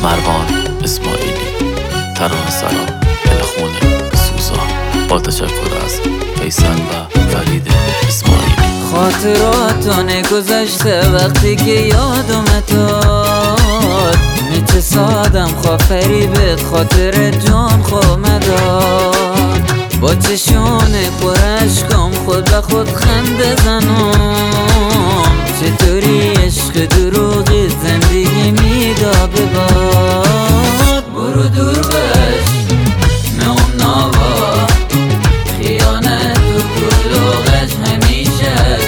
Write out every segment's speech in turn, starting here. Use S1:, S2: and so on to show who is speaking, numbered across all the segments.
S1: مروان اسماعیلی. ترانه سلام دلخونه سوزا با تشکر از فیصل و فرید اسماعیلی.
S2: خاطراتان گذشته وقتی که یادم داد میچه سادم خواه فریبت خاطر جان خواه مداد با چشان پرشکام خود به خود خنده زنم چطوری عشق دروغی زندگی میدا بباد برو دور بش نام نوا خیانت و دروغش همیشه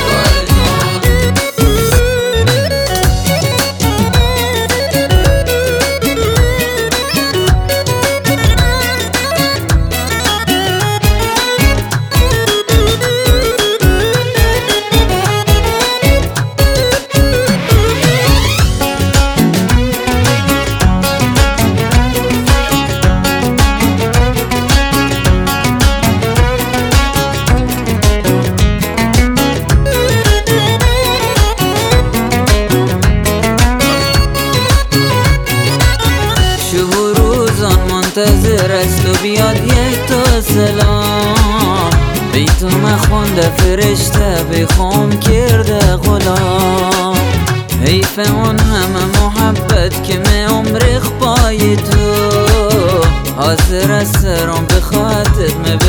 S2: منتظر است و بیاد یک تا سلام بیتون مخونده فرشته بخوام کرده غلام حیف اون همه محبت که می عمر پای تو حاضر است سرم به خاطر